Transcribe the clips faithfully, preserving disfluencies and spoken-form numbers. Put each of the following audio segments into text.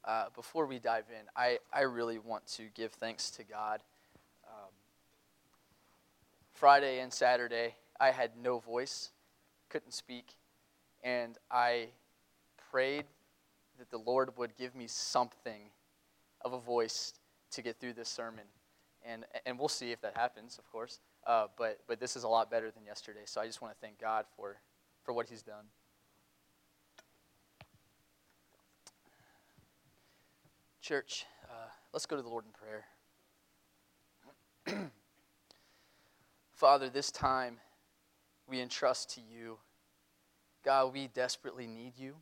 Uh, before we dive in, I, I really want to give thanks to God. Um, Friday and Saturday, I had no voice, couldn't speak, and I prayed that the Lord would give me something of a voice to get through this sermon. And and we'll see if that happens, of course. Uh, but but this is a lot better than yesterday, so I just want to thank God for, for what he's done. Church, uh, let's go to the Lord in prayer. Father, this time we entrust to you. God, we desperately need you.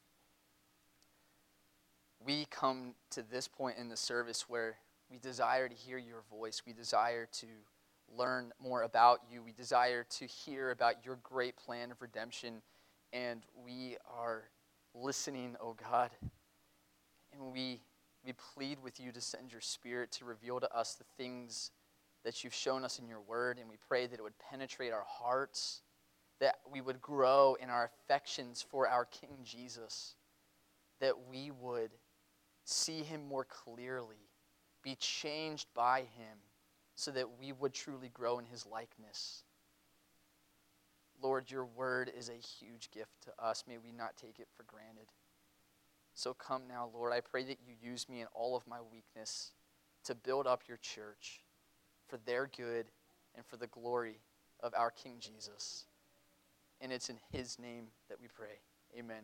We come to this point in the service where we desire to hear your voice. We desire to learn more about you. We desire to hear about your great plan of redemption. And we are listening, oh God. And we we plead with you to send your Spirit to reveal to us the things that you've shown us in your word. And we pray that it would penetrate our hearts, that we would grow in our affections for our King Jesus, that we would see him more clearly, be changed by him, so that we would truly grow in his likeness. Lord, your word is a huge gift to us. May we not take it for granted. So come now, Lord. I pray that you use me in all of my weakness to build up your church for their good and for the glory of our King Jesus. And it's in his name that we pray. Amen.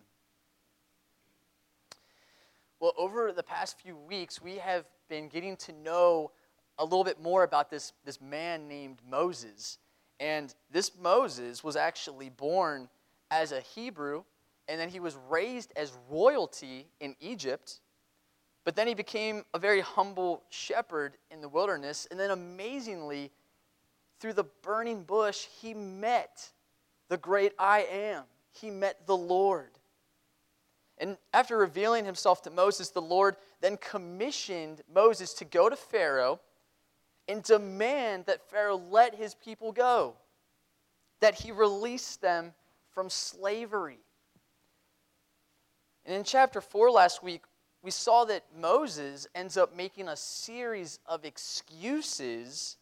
Well, over the past few weeks, we have been getting to know a little bit more about this, this man named Moses. And this Moses was actually born as a Hebrew, and then he was raised as royalty in Egypt. But then he became a very humble shepherd in the wilderness. And then amazingly, through the burning bush, he met the great I Am. He met the Lord. And after revealing himself to Moses, the Lord then commissioned Moses to go to Pharaoh and demand that Pharaoh let his people go, that he release them from slavery. And in chapter four last week, we saw that Moses ends up making a series of excuses,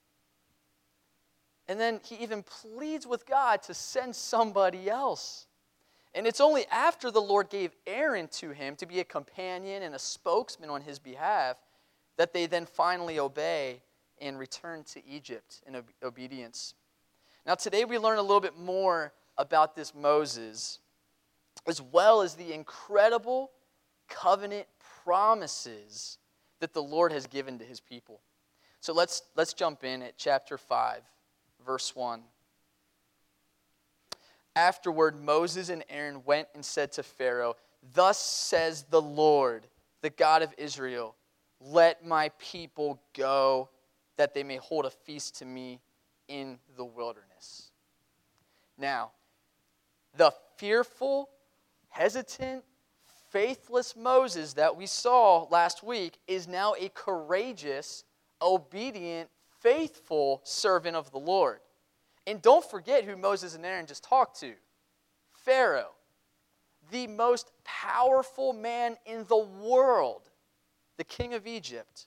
and then he even pleads with God to send somebody else. And it's only after the Lord gave Aaron to him to be a companion and a spokesman on his behalf that they then finally obey and return to Egypt in ob- obedience. Now today we learn a little bit more about this Moses, as well as the incredible covenant promises that the Lord has given to his people. So let's let's jump in at chapter five, verse one. Afterward, Moses and Aaron went and said to Pharaoh, "Thus says the Lord, the God of Israel, let my people go, that they may hold a feast to me in the wilderness." Now, the fearful, hesitant, faithless Moses that we saw last week is now a courageous, obedient, faithful servant of the Lord. And don't forget who Moses and Aaron just talked to. Pharaoh, the most powerful man in the world, the king of Egypt.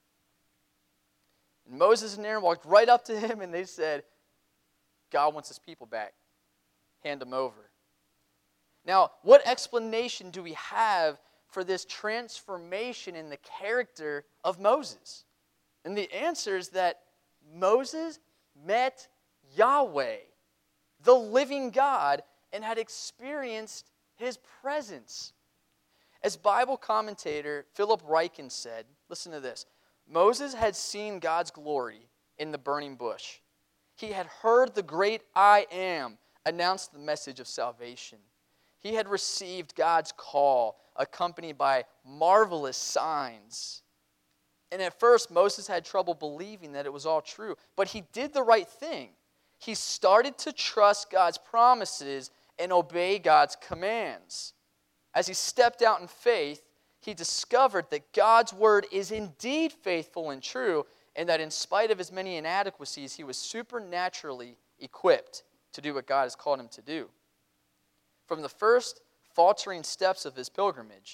And Moses and Aaron walked right up to him and they said, God wants his people back. Hand them over. Now, what explanation do we have for this transformation in the character of Moses? And the answer is that Moses met Yahweh, the living God, and had experienced his presence. As Bible commentator Philip Ryken said, listen to this, Moses had seen God's glory in the burning bush. He had heard the great I Am announce the message of salvation. He had received God's call, accompanied by marvelous signs. And at first, Moses had trouble believing that it was all true. But he did the right thing. He started to trust God's promises and obey God's commands. As he stepped out in faith, he discovered that God's word is indeed faithful and true, and that in spite of his many inadequacies, he was supernaturally equipped to do what God has called him to do. From the first faltering steps of his pilgrimage,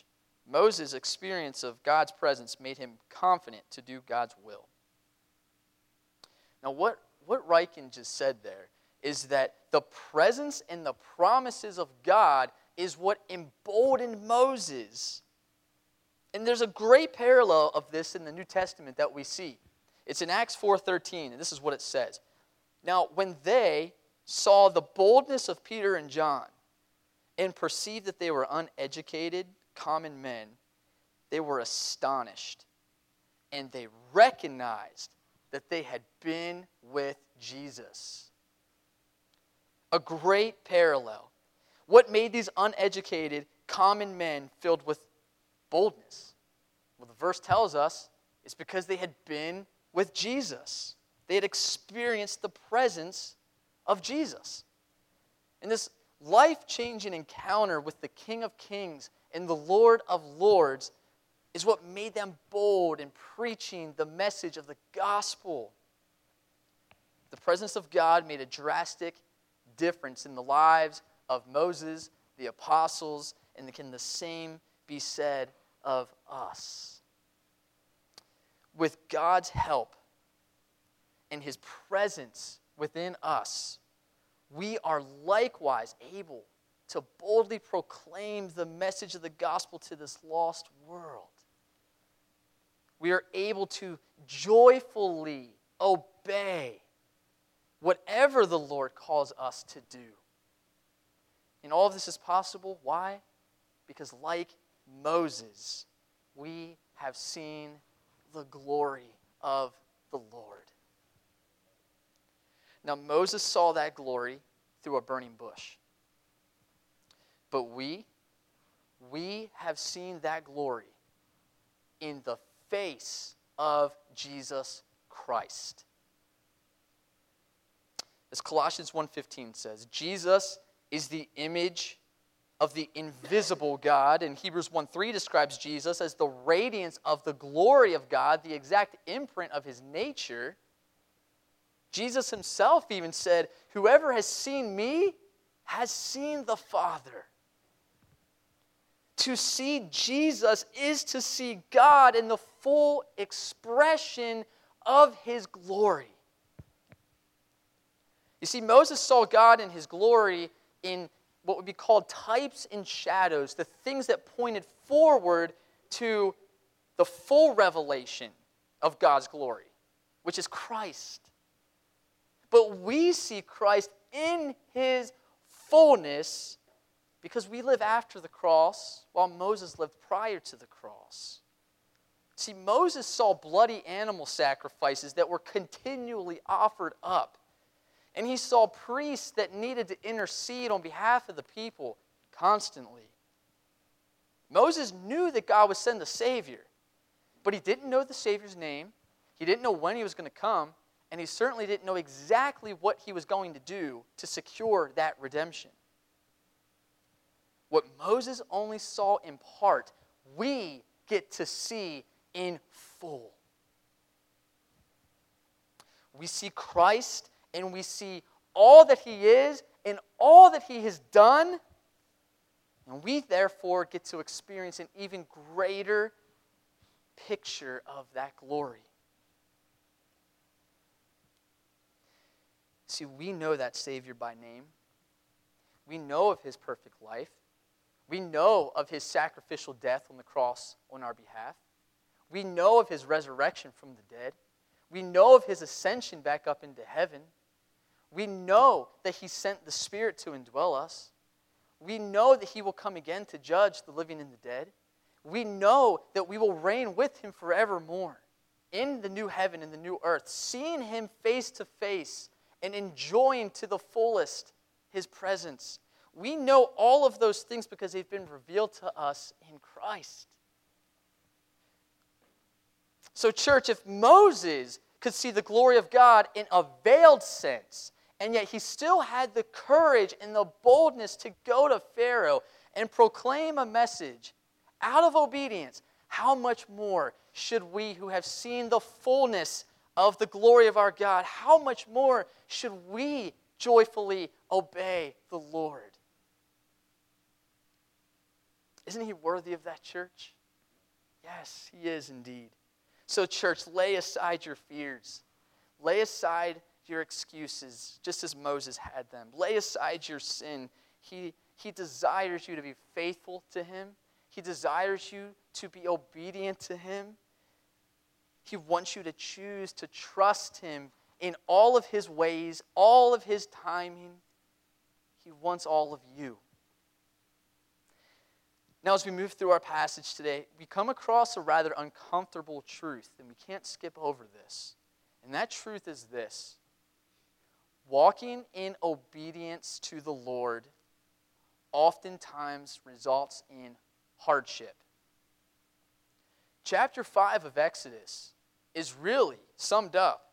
Moses' experience of God's presence made him confident to do God's will. Now, what, what Ryken just said there is that the presence and the promises of God is what emboldened Moses. And there's a great parallel of this in the New Testament that we see. It's in Acts four thirteen, and this is what it says. Now, when they saw the boldness of Peter and John and perceived that they were uneducated, common men, they were astonished, and they recognized that they had been with Jesus. A great parallel. What made these uneducated, common men filled with boldness? Well, the verse tells us it's because they had been with Jesus. They had experienced the presence of Jesus. And this life-changing encounter with the King of Kings and the Lord of Lords is what made them bold in preaching the message of the gospel. The presence of God made a drastic difference in the lives of Moses, the apostles, and can the same be said of us? With God's help and His presence within us, we are likewise able to boldly proclaim the message of the gospel to this lost world. We are able to joyfully obey whatever the Lord calls us to do. And all of this is possible. Why? Because like Moses, we have seen the glory of the Lord. Now, Moses saw that glory through a burning bush. But we, we have seen that glory in the face of Jesus Christ. As Colossians one fifteen says, Jesus is the image of the invisible God, and Hebrews one three describes Jesus as the radiance of the glory of God, the exact imprint of His nature. Jesus Himself even said, "Whoever has seen me has seen the Father." To see Jesus is to see God in the full expression of His glory. You see, Moses saw God in His glory in what would be called types and shadows, the things that pointed forward to the full revelation of God's glory, which is Christ. But we see Christ in His fullness because we live after the cross while Moses lived prior to the cross. See, Moses saw bloody animal sacrifices that were continually offered up. And he saw priests that needed to intercede on behalf of the people constantly. Moses knew that God would send a Savior, but he didn't know the Savior's name. He didn't know when He was going to come, and he certainly didn't know exactly what He was going to do to secure that redemption. What Moses only saw in part, we get to see in full. We see Christ, and we see all that He is and all that He has done. And we therefore get to experience an even greater picture of that glory. See, we know that Savior by name. We know of His perfect life. We know of His sacrificial death on the cross on our behalf. We know of His resurrection from the dead. We know of His ascension back up into heaven. We know that He sent the Spirit to indwell us. We know that He will come again to judge the living and the dead. We know that we will reign with Him forevermore in the new heaven and the new earth, seeing Him face to face and enjoying to the fullest His presence. We know all of those things because they've been revealed to us in Christ. So, church, if Moses could see the glory of God in a veiled sense, and yet he still had the courage and the boldness to go to Pharaoh and proclaim a message out of obedience, how much more should we who have seen the fullness of the glory of our God, how much more should we joyfully obey the Lord? Isn't He worthy of that, church? Yes, he is indeed. So, church, lay aside your fears. Lay aside your excuses, just as Moses had them. Lay aside your sin. He, he desires you to be faithful to him. He desires you to be obedient to him. He wants you to choose to trust him in all of his ways, all of his timing. He wants all of you. Now, as we move through our passage today, we come across a rather uncomfortable truth, and we can't skip over this. And that truth is this: walking in obedience to the Lord oftentimes results in hardship. Chapter five of Exodus is really summed up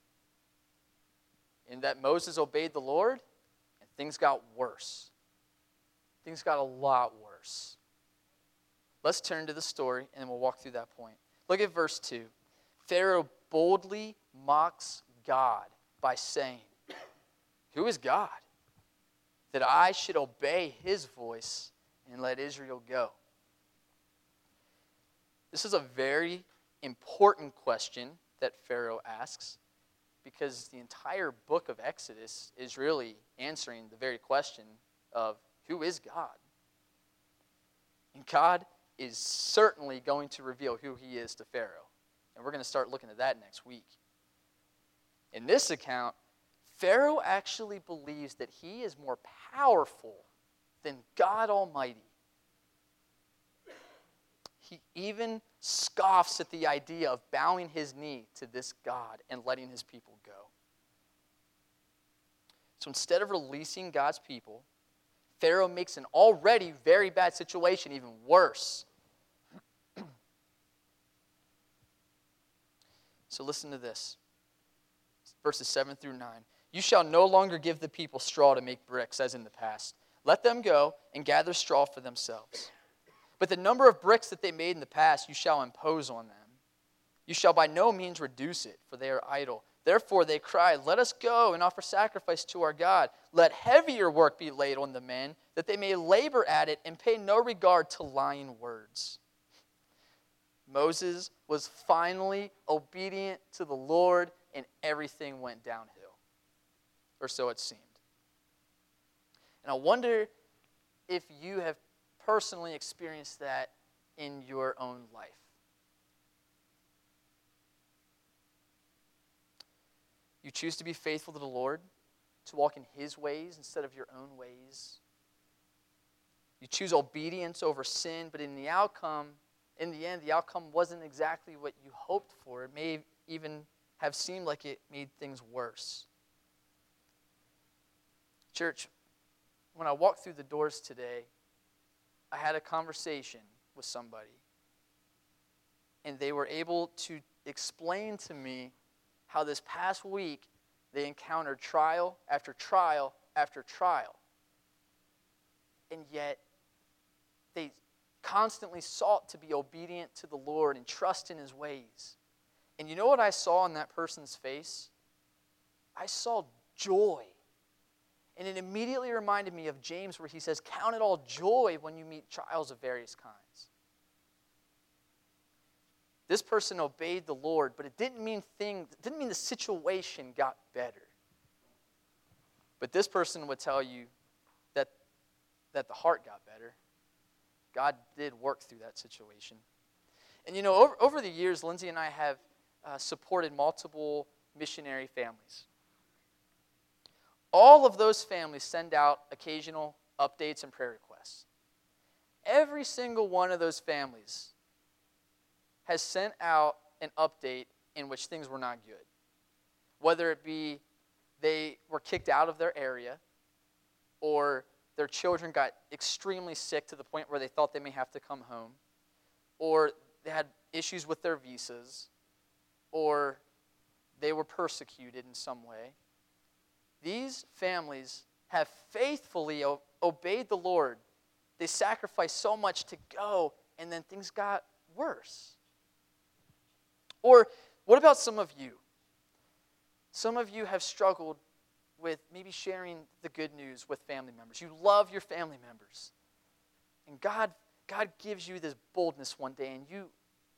in that Moses obeyed the Lord, and things got worse. Things got a lot worse. Let's turn to the story, and then we'll walk through that point. Look at verse two. Pharaoh boldly mocks God by saying, "Who is God, that I should obey his voice and let Israel go?" This is a very important question that Pharaoh asks, because the entire book of Exodus is really answering the very question of who is God? And God is certainly going to reveal who he is to Pharaoh. And we're going to start looking at that next week. In this account, Pharaoh actually believes that he is more powerful than God Almighty. He even scoffs at the idea of bowing his knee to this God and letting his people go. So instead of releasing God's people, Pharaoh makes an already very bad situation even worse. So listen to this. Verses seven through nine. You shall no longer give the people straw to make bricks, as in the past. Let them go and gather straw for themselves. But the number of bricks that they made in the past you shall impose on them. You shall by no means reduce it, for they are idle. Therefore they cried, "Let us go and offer sacrifice to our God. Let heavier work be laid on the men, that they may labor at it and pay no regard to lying words." Moses was finally obedient to the Lord, and everything went downhill. Or so it seemed. And I wonder if you have personally experienced that in your own life. You choose to be faithful to the Lord, to walk in his ways instead of your own ways. You choose obedience over sin, but in the outcome, in the end, the outcome wasn't exactly what you hoped for. It may even have seemed like it made things worse. Church, when I walked through the doors today, I had a conversation with somebody, and they were able to explain to me how this past week they encountered trial after trial after trial. And yet, they constantly sought to be obedient to the Lord and trust in his ways. And you know what I saw in that person's face? I saw joy. And it immediately reminded me of James, where he says, "Count it all joy when you meet trials of various kinds." This person obeyed the Lord, but it didn't mean thing, it didn't mean the situation got better. But this person would tell you that, that the heart got better. God did work through that situation. And you know, over, over the years, Lindsay and I have uh, supported multiple missionary families. All of those families send out occasional updates and prayer requests. Every single one of those families has sent out an update in which things were not good. Whether it be they were kicked out of their area, or their children got extremely sick to the point where they thought they may have to come home, or they had issues with their visas, or they were persecuted in some way. These families have faithfully o- obeyed the Lord. They sacrificed so much to go, and then things got worse. Or what about some of you? Some of you have struggled with maybe sharing the good news with family members. You love your family members. And God, God gives you this boldness one day, and you,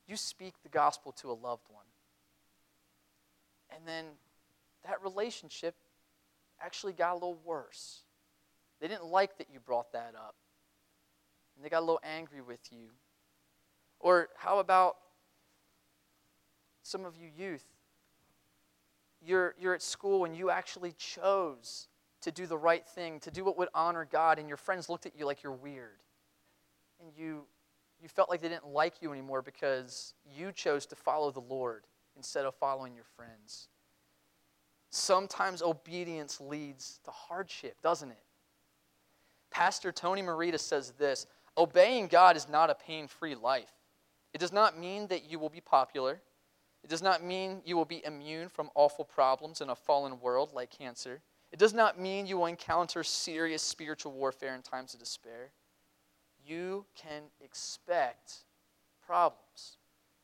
you speak the gospel to a loved one. And then that relationship actually got a little worse. They didn't like that you brought that up. And they got a little angry with you. Or how about some of you youth? You're, you're at school and you actually chose to do the right thing, to do what would honor God, and your friends looked at you like you're weird. And you, you felt like they didn't like you anymore because you chose to follow the Lord instead of following your friends. Sometimes obedience leads to hardship, doesn't it? Pastor Tony Merida says this: obeying God is not a pain-free life. It does not mean that you will be popular. It does not mean you will be immune from awful problems in a fallen world like cancer. It does not mean you will encounter serious spiritual warfare in times of despair. You can expect problems.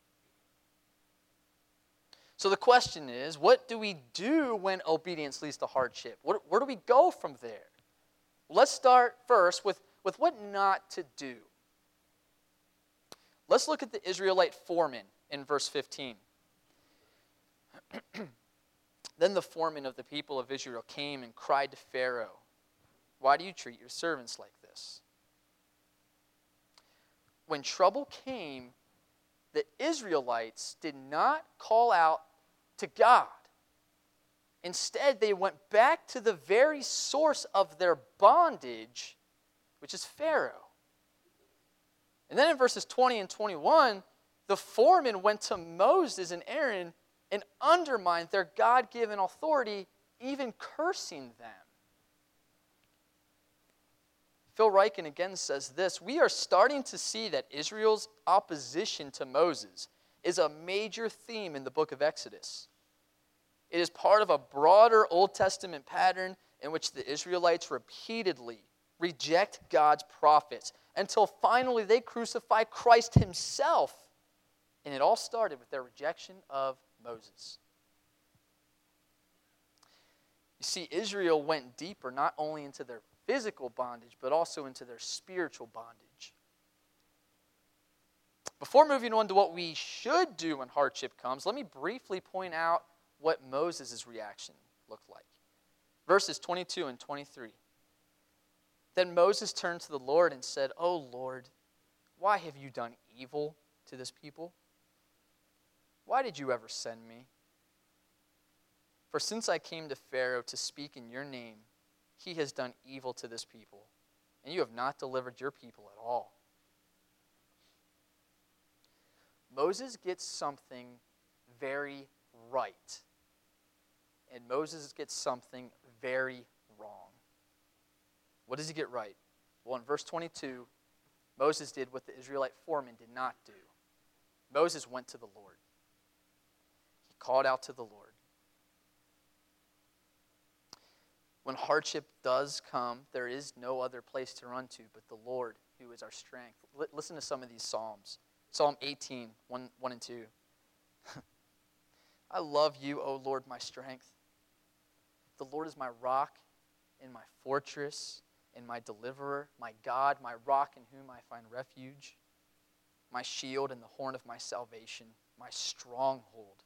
So the question is, what do we do when obedience leads to hardship? What, where do we go from there? Well, let's start first with, with what not to do. Let's look at the Israelite foreman in verse fifteen. Then the foreman of the people of Israel came and cried to Pharaoh, "Why do you treat your servants like this?" When trouble came, the Israelites did not call out to God. Instead, they went back to the very source of their bondage, which is Pharaoh. And then in verses twenty and twenty-one, the foreman went to Moses and Aaron and undermined their God-given authority, even cursing them. Phil Ryken again says this: we are starting to see that Israel's opposition to Moses is a major theme in the book of Exodus. It is part of a broader Old Testament pattern in which the Israelites repeatedly reject God's prophets until finally they crucify Christ himself. And it all started with their rejection of Moses. You see, Israel went deeper not only into their physical bondage, but also into their spiritual bondage. Before moving on to what we should do when hardship comes, let me briefly point out what Moses' reaction looked like. Verses twenty-two and twenty-three. Then Moses turned to the Lord and said, "O Lord, why have you done evil to this people? Why did you ever send me? For since I came to Pharaoh to speak in your name, he has done evil to this people, and you have not delivered your people at all." Moses gets something very right, and Moses gets something very wrong. What does he get right? Well, in verse twenty-two, Moses did what the Israelite foreman did not do. Moses went to the Lord. He called out to the Lord. When hardship does come, there is no other place to run to but the Lord, who is our strength. L- listen to some of these Psalms. Psalm eighteen, one, one and two. I love you, O Lord, my strength. The Lord is my rock and my fortress and my deliverer, my God, my rock in whom I find refuge, my shield and the horn of my salvation, my stronghold.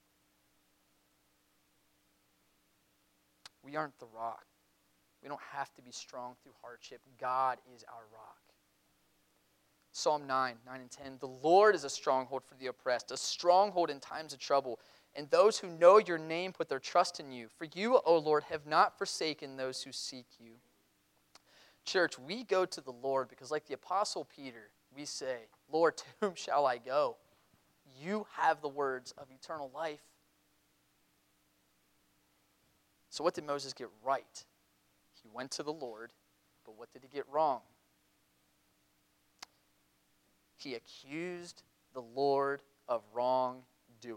We aren't the rock. We don't have to be strong through hardship. God is our rock. Psalm nine, nine and ten. The Lord is a stronghold for the oppressed, a stronghold in times of trouble. And those who know your name put their trust in you. For you, O Lord, have not forsaken those who seek you. Church, we go to the Lord because like the Apostle Peter, we say, Lord, to whom shall I go? You have the words of eternal life. So what did Moses get right? He went to the Lord, but what did he get wrong? He accused the Lord of wrongdoing.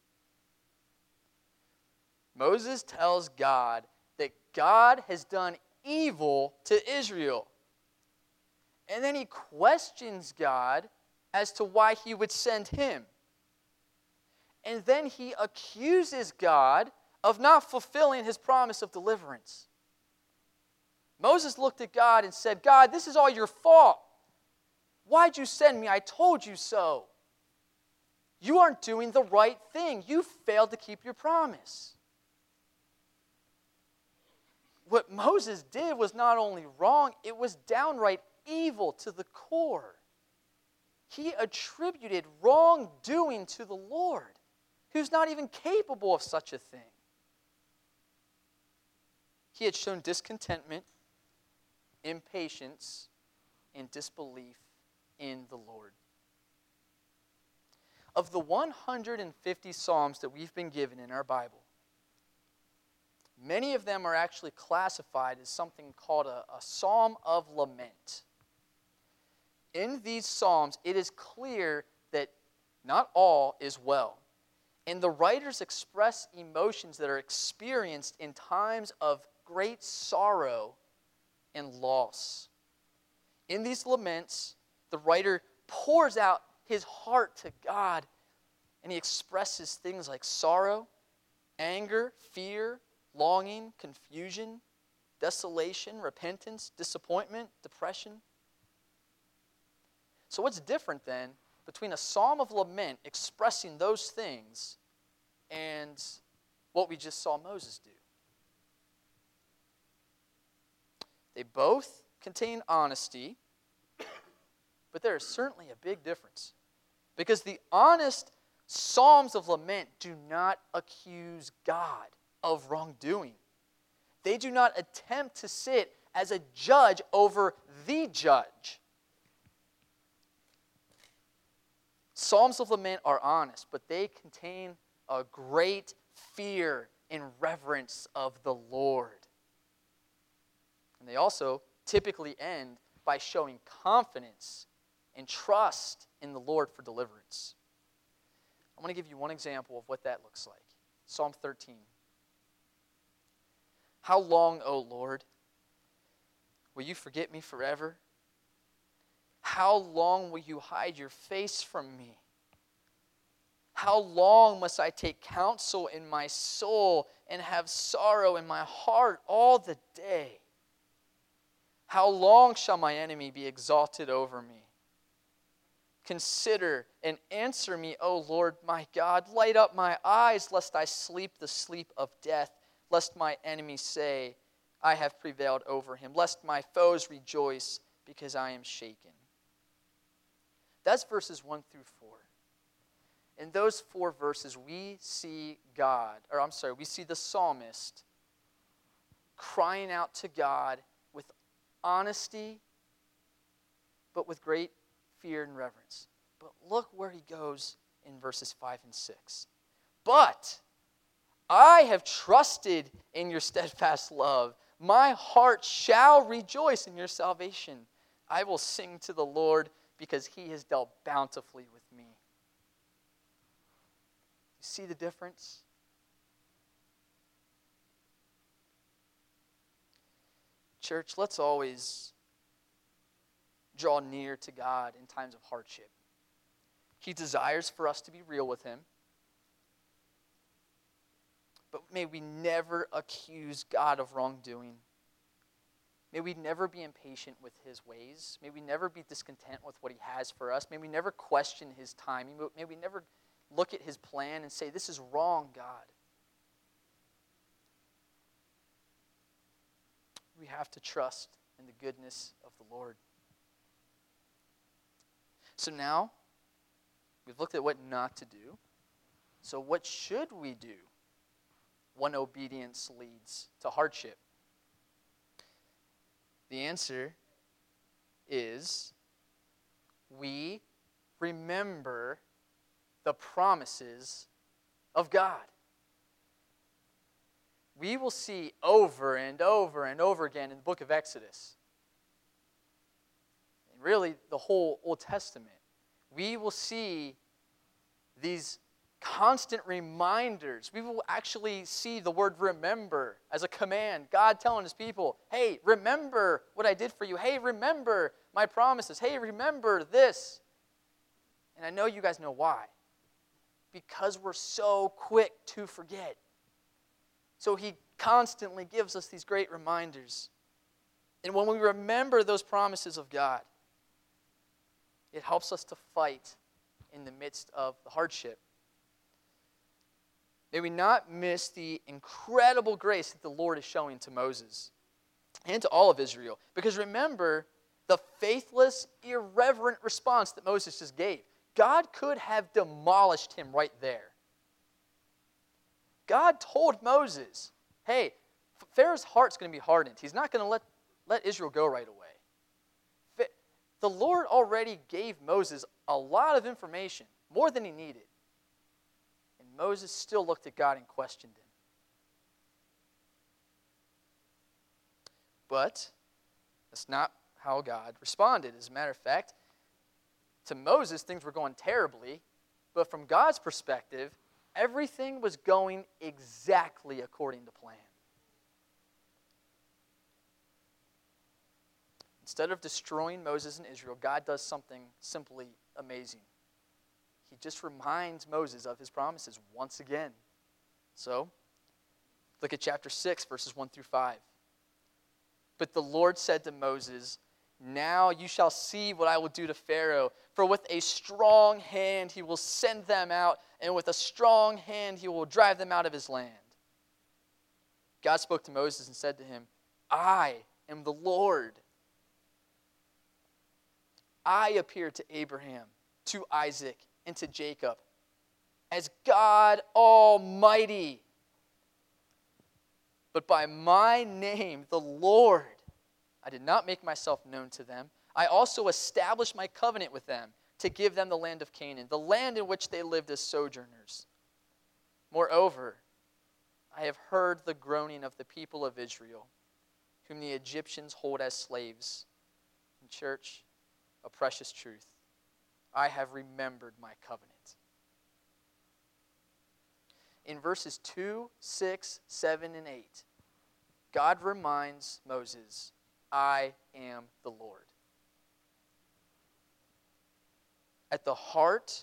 Moses tells God that God has done evil to Israel. And then he questions God as to why he would send him. And then he accuses God of not fulfilling his promise of deliverance. Moses looked at God and said, God, this is all your fault. Why'd you send me? I told you so. You aren't doing the right thing. You failed to keep your promise. What Moses did was not only wrong, it was downright evil to the core. He attributed wrongdoing to the Lord, who's not even capable of such a thing. He had shown discontentment, impatience, and disbelief in the Lord. Of the one hundred fifty Psalms that we've been given in our Bible, many of them are actually classified as something called a, a Psalm of Lament. In these Psalms, it is clear that not all is well. And the writers express emotions that are experienced in times of great sorrow and loss. In these laments, the writer pours out his heart to God, and he expresses things like sorrow, anger, fear, longing, confusion, desolation, repentance, disappointment, depression. So what's different then between a psalm of lament expressing those things and what we just saw Moses do? They both contain honesty, but there is certainly a big difference. Because the honest psalms of lament do not accuse God of wrongdoing. They do not attempt to sit as a judge over the judge. Psalms of lament are honest, but they contain a great fear and reverence of the Lord. And they also typically end by showing confidence and trust in the Lord for deliverance. I want to give you one example of what that looks like. Psalm thirteen. How long, O Lord, will you forget me forever? How long will you hide your face from me? How long must I take counsel in my soul and have sorrow in my heart all the day? How long shall my enemy be exalted over me? Consider and answer me, O Lord my God. Light up my eyes, lest I sleep the sleep of death, lest my enemies say, I have prevailed over him, lest my foes rejoice because I am shaken. That's verses one through four. In those four verses, we see God, or I'm sorry, we see the psalmist crying out to God with honesty, but with great fear and reverence. But look where he goes in verses five and six. But I have trusted in your steadfast love. My heart shall rejoice in your salvation. I will sing to the Lord because he has dealt bountifully with me. You see the difference? Church, let's always draw near to God in times of hardship. He desires for us to be real with him. But may we never accuse God of wrongdoing. May we never be impatient with his ways. May we never be discontent with what he has for us. May we never question his timing. May we never look at his plan and say, this is wrong, God. We have to trust in the goodness of the Lord. So now, we've looked at what not to do. So what should we do when obedience leads to hardship? The answer is we remember the promises of God. We will see over and over and over again in the book of Exodus, and really the whole Old Testament, we will see these constant reminders. We will actually see the word remember as a command. God telling his people, hey, remember what I did for you. Hey, remember my promises. Hey, remember this. And I know you guys know why. Because we're so quick to forget. So he constantly gives us these great reminders. And when we remember those promises of God, it helps us to fight in the midst of the hardship. May we not miss the incredible grace that the Lord is showing to Moses and to all of Israel. Because remember the faithless, irreverent response that Moses just gave. God could have demolished him right there. God told Moses, hey, Pharaoh's heart's going to be hardened. He's not going to let, let Israel go right away. The Lord already gave Moses a lot of information, more than he needed. And Moses still looked at God and questioned him. But that's not how God responded. As a matter of fact, to Moses, things were going terribly, but from God's perspective, everything was going exactly according to plan. Instead of destroying Moses and Israel, God does something simply amazing. He just reminds Moses of his promises once again. So, look at chapter six, verses one through five. But the Lord said to Moses, now you shall see what I will do to Pharaoh, for with a strong hand he will send them out, and with a strong hand he will drive them out of his land. God spoke to Moses and said to him, I am the Lord. I appeared to Abraham, to Isaac, and to Jacob as God Almighty. But by my name, the Lord, I did not make myself known to them. I also established my covenant with them to give them the land of Canaan, the land in which they lived as sojourners. Moreover, I have heard the groaning of the people of Israel, whom the Egyptians hold as slaves. In church, a precious truth. I have remembered my covenant. In verses two, six, seven, and eight, God reminds Moses, I am the Lord. At the heart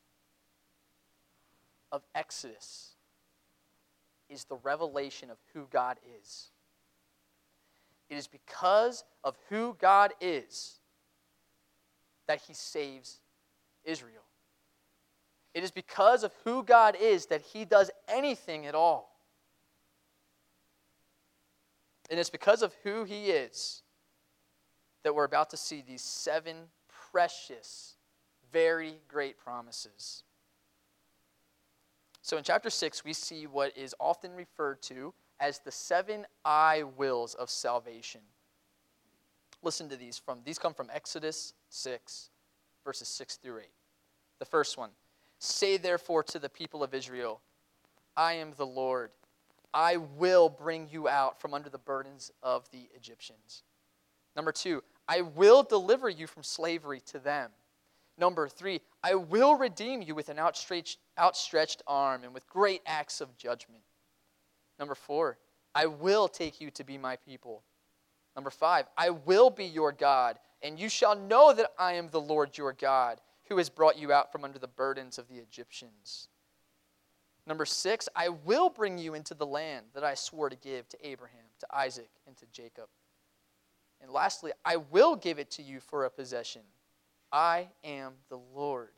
of Exodus is the revelation of who God is. It is because of who God is that he saves Israel. It is because of who God is that he does anything at all. And it's because of who he is that we're about to see these seven precious, very great promises. So in chapter six, we see what is often referred to as the seven I wills of salvation. Listen to these. From These come from Exodus six, verses six through eight. The first one, say therefore to the people of Israel, I am the Lord. I will bring you out from under the burdens of the Egyptians. Number two, I will deliver you from slavery to them. Number three, I will redeem you with an outstretched, outstretched arm and with great acts of judgment. Number four, I will take you to be my people. Number five, I will be your God, and you shall know that I am the Lord your God, who has brought you out from under the burdens of the Egyptians. Number six, I will bring you into the land that I swore to give to Abraham, to Isaac, and to Jacob. And lastly, I will give it to you for a possession. I am the Lord.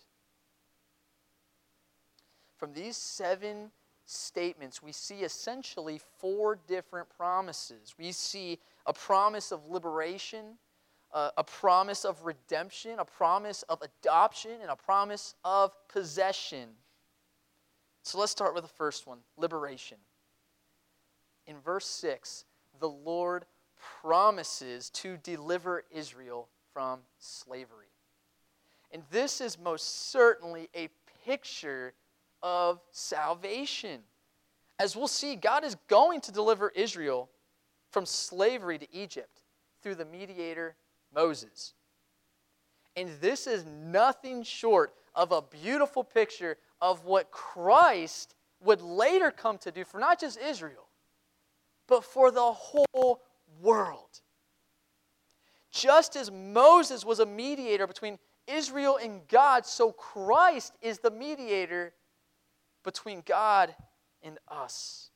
From these seven statements, we see essentially four different promises. We see a promise of liberation, uh, a promise of redemption, a promise of adoption, and a promise of possession. So let's start with the first one, liberation. In verse six, the Lord promises to deliver Israel from slavery. And this is most certainly a picture of salvation. As we'll see, God is going to deliver Israel from slavery to Egypt through the mediator Moses. And this is nothing short of a beautiful picture of what Christ would later come to do for not just Israel, but for the whole world. Just as Moses was a mediator between Israel and God, so Christ is the mediator between God and us.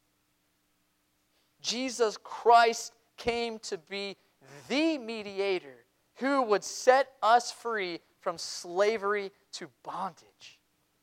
Jesus Christ came to be the mediator who would set us free from slavery to bondage.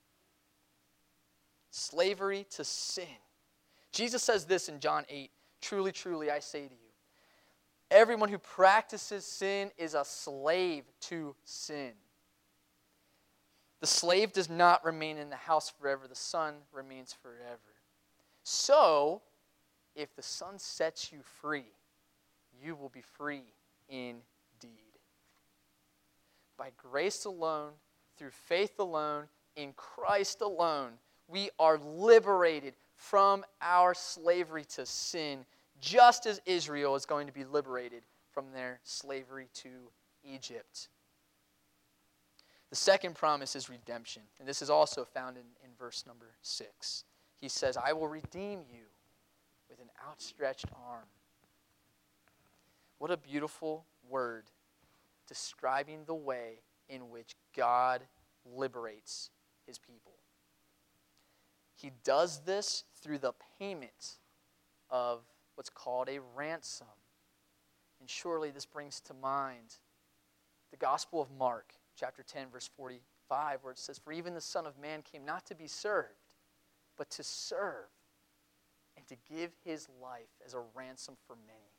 Slavery to sin. Jesus says this in John eight, "Truly, truly, I say to you, everyone who practices sin is a slave to sin. The slave does not remain in the house forever. The son remains forever. So, if the Son sets you free, you will be free indeed." By grace alone, through faith alone, in Christ alone, we are liberated from our slavery to sin, just as Israel is going to be liberated from their slavery to Egypt. The second promise is redemption, and this is also found in, in verse number six. He says, "I will redeem you with an outstretched arm." What a beautiful word describing the way in which God liberates his people. He does this through the payment of what's called a ransom. And surely this brings to mind the Gospel of Mark, chapter ten, verse forty-five, where it says, "For even the Son of Man came not to be served, but to serve, and to give his life as a ransom for many."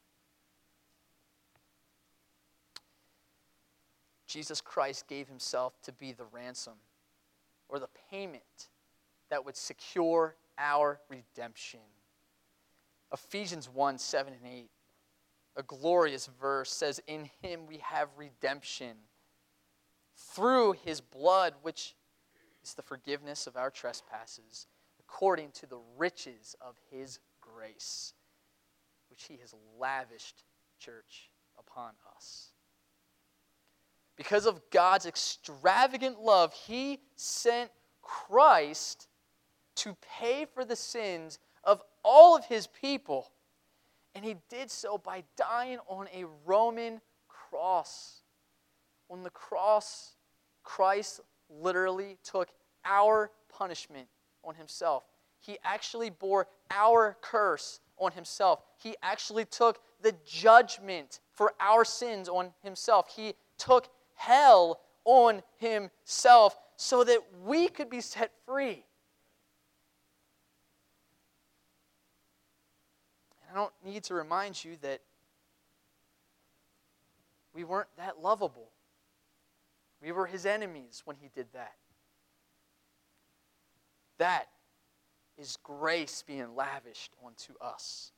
Jesus Christ gave himself to be the ransom, or the payment that would secure our redemption. Ephesians one, seven and eight, a glorious verse, says, "In him we have redemption through his blood, which is the forgiveness of our trespasses, according to the riches of his grace, which he has lavished, church, upon us." Because of God's extravagant love, he sent Christ to pay for the sins of all of his people. And he did so by dying on a Roman cross. On the cross, Christ literally took our punishment on himself. He actually bore our curse on himself. He actually took the judgment for our sins on himself. He took hell on himself so that we could be set free. And I don't need to remind you that we weren't that lovable. We were his enemies when he did that. That is grace being lavished onto us.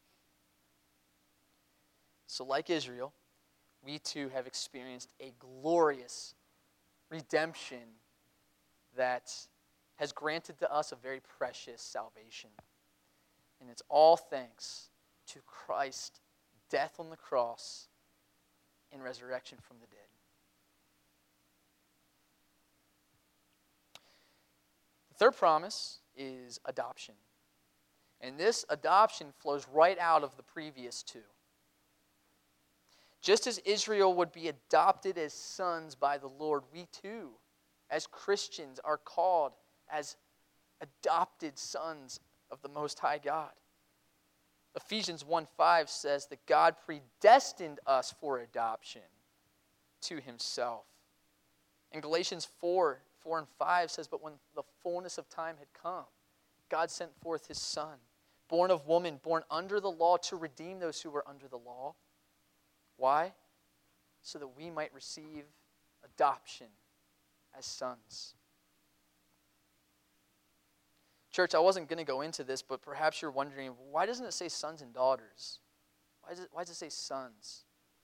So like Israel, we too have experienced a glorious redemption that has granted to us a very precious salvation. And it's all thanks to Christ's death on the cross and resurrection from the dead. The third promise is adoption. And this adoption flows right out of the previous two. Just as Israel would be adopted as sons by the Lord, we too, as Christians, are called as adopted sons of the Most High God. Ephesians one five says that God predestined us for adoption to himself. And Galatians four, four and five says, "But when the fullness of time had come, God sent forth his Son, born of woman, born under the law, to redeem those who were under the law." Why? So that we might receive adoption as sons. Church, I wasn't going to go into this, but perhaps you're wondering, why doesn't it say sons and daughters? Why does it, why does it say sons?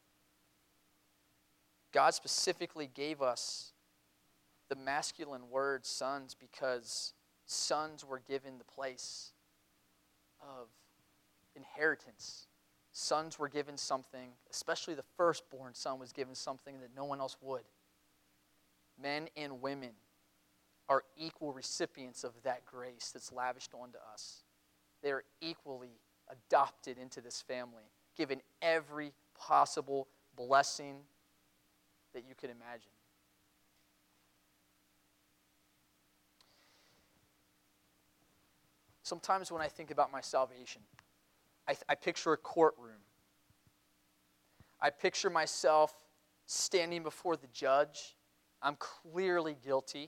God specifically gave us the masculine word sons because sons were given the place of inheritance. Sons were given something, especially the firstborn son was given something that no one else would. Men and women are equal recipients of that grace that's lavished onto us. They are equally adopted into this family, given every possible blessing that you could imagine. Sometimes when I think about my salvation, I, I picture a courtroom. I picture myself standing before the judge, I'm clearly guilty.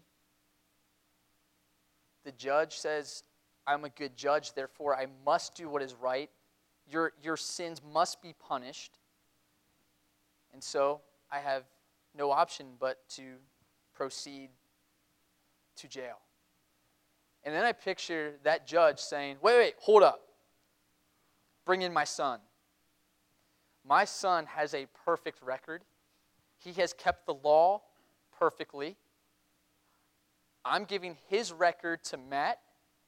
The judge says, I'm a good judge, therefore I must do what is right. Your, your sins must be punished. And so I have no option but to proceed to jail. And then I picture that judge saying, wait, wait, hold up. Bring in my son. My son has a perfect record. He has kept the law perfectly. I'm giving his record to Matt,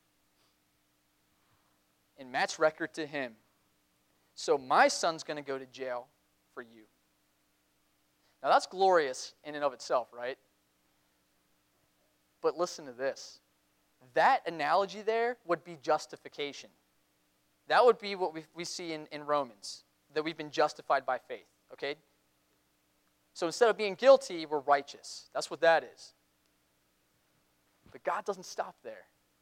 and Matt's record to him. So my son's going to go to jail for you. Now that's glorious in and of itself, right? But listen to this. That analogy there would be justification. That would be what we, we see in, in Romans, that we've been justified by faith, okay? So instead of being guilty, we're righteous. That's what that is. But God doesn't stop there.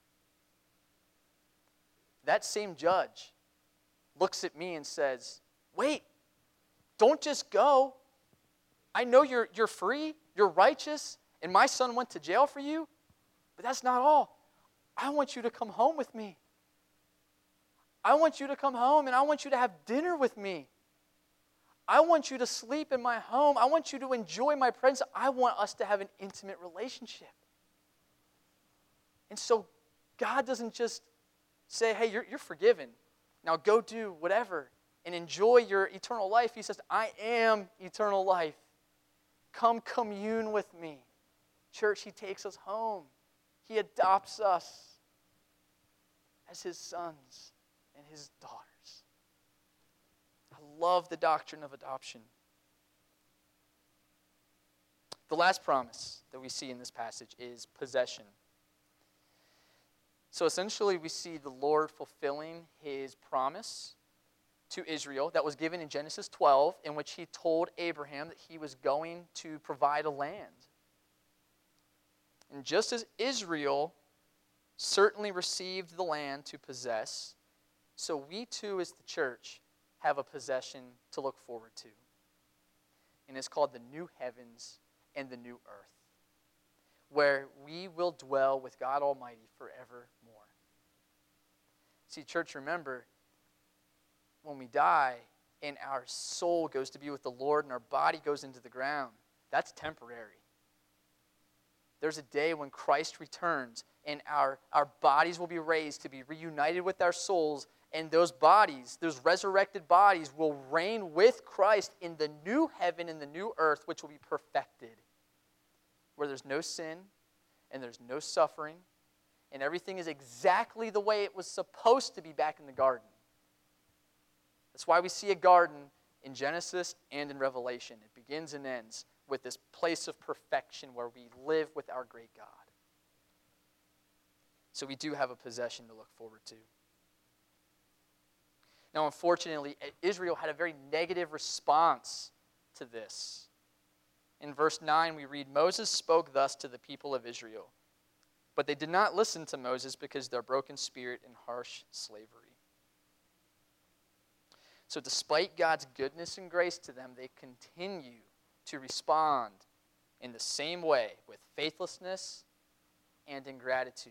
That same judge looks at me and says, wait, don't just go. I know you're, you're free, you're righteous, and my son went to jail for you, but that's not all. I want you to come home with me. I want you to come home and I want you to have dinner with me. I want you to sleep in my home. I want you to enjoy my presence. I want us to have an intimate relationship. And so God doesn't just say, hey, you're, you're forgiven. Now go do whatever and enjoy your eternal life. He says, I am eternal life. Come commune with me. Church, he takes us home. He adopts us as his sons and his daughters. I love the doctrine of adoption. The last promise that we see in this passage is possession. So essentially we see the Lord fulfilling his promise to Israel that was given in Genesis twelve, in which he told Abraham that he was going to provide a land. And just as Israel certainly received the land to possess, so we too as the church have a possession to look forward to. And it's called the new heavens and the new earth, where we will dwell with God Almighty forevermore. See, church, remember, when we die and our soul goes to be with the Lord and our body goes into the ground, that's temporary. There's a day when Christ returns and our, our bodies will be raised to be reunited with our souls, and those bodies, those resurrected bodies, will reign with Christ in the new heaven and the new earth, which will be perfected, where there's no sin and there's no suffering, and everything is exactly the way it was supposed to be back in the garden. That's why we see a garden in Genesis and in Revelation. It begins and ends with this place of perfection where we live with our great God. So we do have a possession to look forward to. Now, unfortunately, Israel had a very negative response to this. In verse nine, we read, Moses spoke thus to the people of Israel, but they did not listen to Moses because of their broken spirit and harsh slavery. So despite God's goodness and grace to them, they continue to respond in the same way, with faithlessness and ingratitude.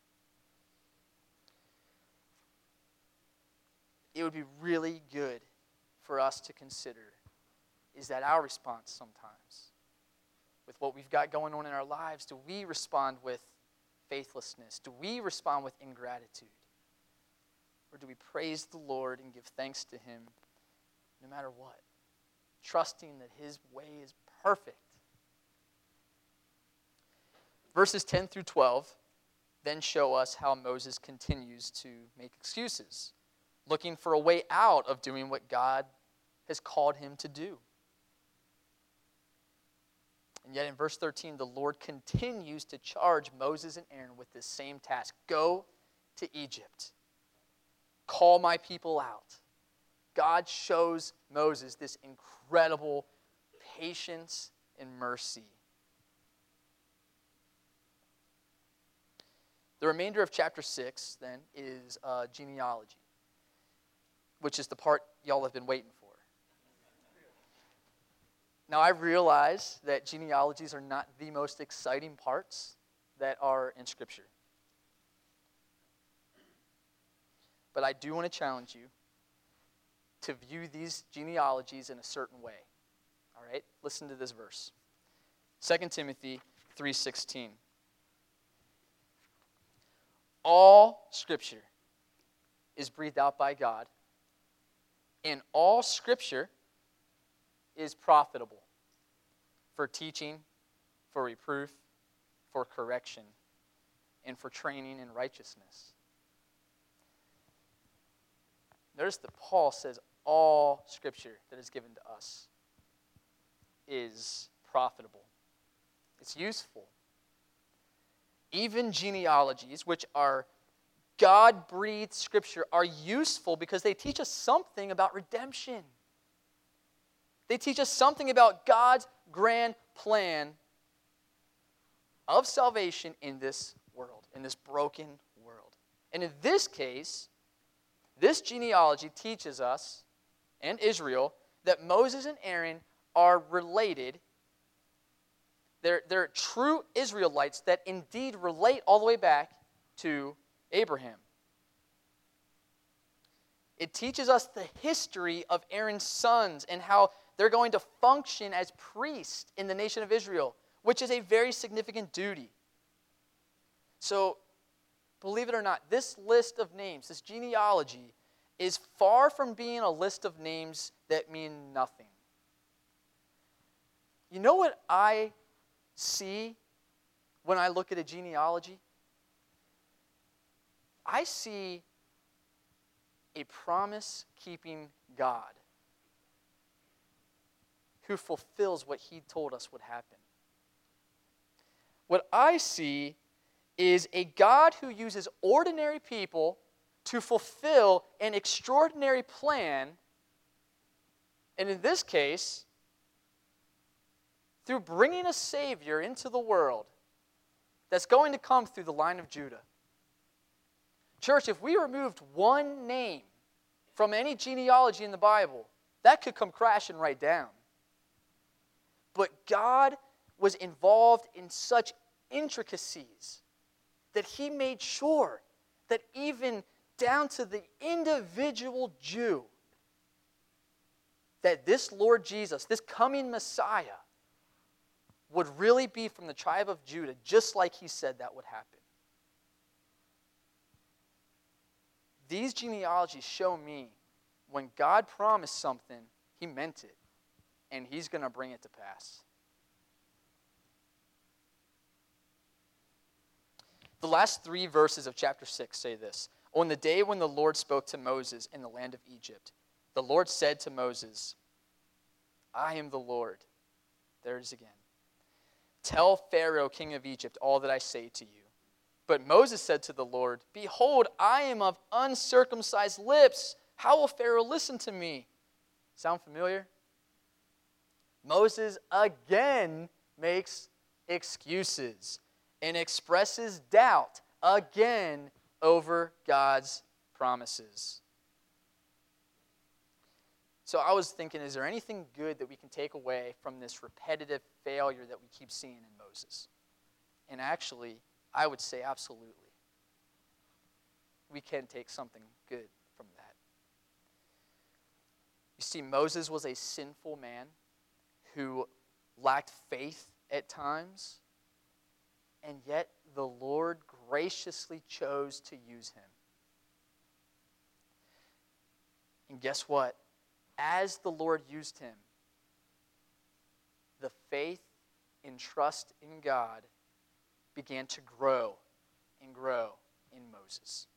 It would be really good for us to consider, is that our response sometimes, with what we've got going on in our lives, do we respond with faithlessness? Do we respond with ingratitude? Or do we praise the Lord and give thanks to him no matter what, trusting that his way is perfect? Verses ten through twelve then show us how Moses continues to make excuses, looking for a way out of doing what God has called him to do. And yet in verse thirteen, the Lord continues to charge Moses and Aaron with this same task. Go to Egypt. Call my people out. God shows Moses this incredible patience and mercy. The remainder of chapter six, then, is uh, genealogy, which is the part y'all have been waiting for. Now, I realize that genealogies are not the most exciting parts that are in Scripture. But I do want to challenge you to view these genealogies in a certain way. All right? Listen to this verse. Second Timothy three sixteen. All Scripture is breathed out by God, and all Scripture is profitable for teaching, for reproof, for correction, and for training in righteousness. Notice that Paul says all Scripture that is given to us is profitable. It's useful. Even genealogies, which are God-breathed Scripture, are useful because they teach us something about redemption. They teach us something about God's grand plan of salvation in this world, in this broken world. And in this case, this genealogy teaches us and Israel that Moses and Aaron are related. They're, they're true Israelites that indeed relate all the way back to Abraham. It teaches us the history of Aaron's sons and how they're going to function as priests in the nation of Israel, which is a very significant duty. So, believe it or not, this list of names, this genealogy, is far from being a list of names that mean nothing. You know what I see when I look at a genealogy? I see a promise-keeping God who fulfills what he told us would happen. What I see is a God who uses ordinary people to fulfill an extraordinary plan, and in this case, through bringing a Savior into the world that's going to come through the line of Judah. Church, if we removed one name from any genealogy in the Bible, that could come crashing right down. But God was involved in such intricacies that he made sure that even down to the individual Jew, that this Lord Jesus, this coming Messiah, would really be from the tribe of Judah, just like he said that would happen. These genealogies show me when God promised something, he meant it, and he's going to bring it to pass. The last three verses of chapter six say this. On the day when the Lord spoke to Moses in the land of Egypt, the Lord said to Moses, I am the Lord. There it is again. Tell Pharaoh, king of Egypt, all that I say to you. But Moses said to the Lord, Behold, I am of uncircumcised lips. How will Pharaoh listen to me? Sound familiar? Moses again makes excuses and expresses doubt again over God's promises. So I was thinking, is there anything good that we can take away from this repetitive failure that we keep seeing in Moses? And actually, I would say absolutely. We can take something good from that. You see, Moses was a sinful man who lacked faith at times, and yet the Lord graciously chose to use him. And guess what? As the Lord used him, the faith and trust in God began to grow and grow in Moses.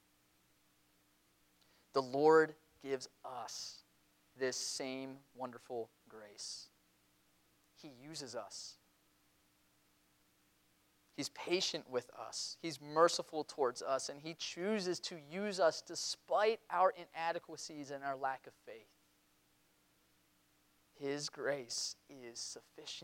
The Lord gives us this same wonderful grace. He uses us. He's patient with us. He's merciful towards us, and he chooses to use us despite our inadequacies and our lack of faith. His grace is sufficient.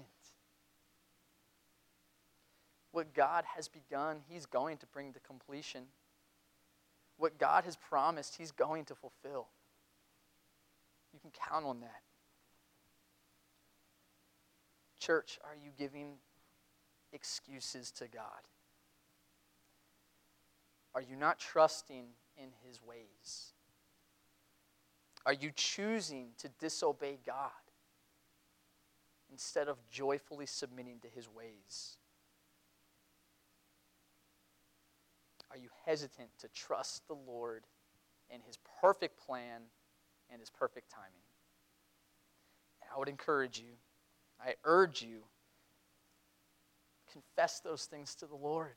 What God has begun, he's going to bring to completion. What God has promised, he's going to fulfill. You can count on that. Church, are you giving excuses to God? Are you not trusting in his ways? Are you choosing to disobey God instead of joyfully submitting to his ways? Are you hesitant to trust the Lord in his perfect plan and his perfect timing? And I would encourage you, I urge you, confess those things to the Lord.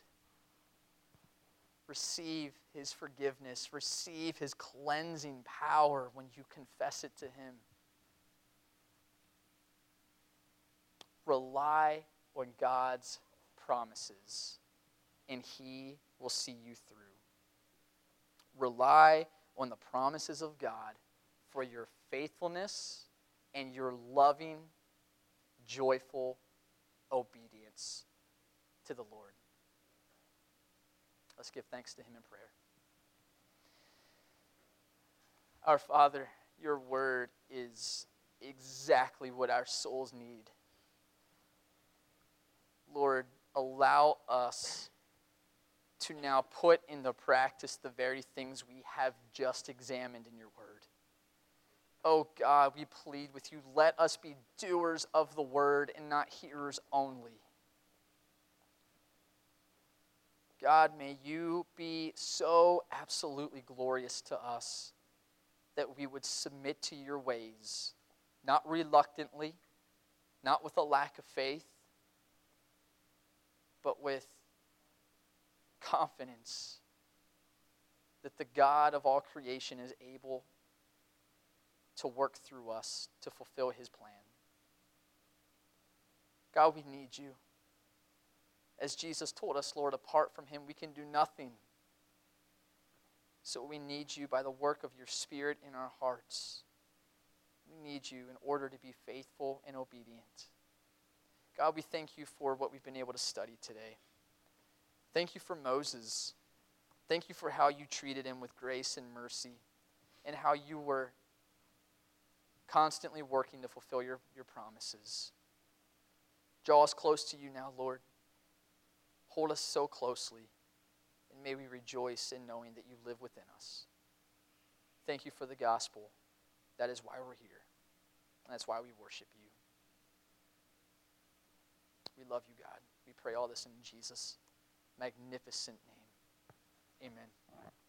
Receive his forgiveness. Receive his cleansing power when you confess it to him. Rely on God's promises, and he will see you through. Rely on the promises of God for your faithfulness and your loving, joyful obedience to the Lord. Let's give thanks to him in prayer. Our Father, your word is exactly what our souls need. Lord, allow us to now put into practice the very things we have just examined in your word. Oh God, we plead with you, let us be doers of the word and not hearers only. God, may you be so absolutely glorious to us that we would submit to your ways, not reluctantly, not with a lack of faith, but with confidence that the God of all creation is able to work through us to fulfill his plan. God, we need you. As Jesus told us, Lord, apart from him we can do nothing. So we need you by the work of your Spirit in our hearts. We need you in order to be faithful and obedient. God, we thank you for what we've been able to study today. Thank you for Moses. Thank you for how you treated him with grace and mercy, and how you were constantly working to fulfill your, your promises. Draw us close to you now, Lord. Hold us so closely, and may we rejoice in knowing that you live within us. Thank you for the gospel. That is why we're here. And that's why we worship you. We love you, God. We pray all this in Jesus' magnificent name. Amen.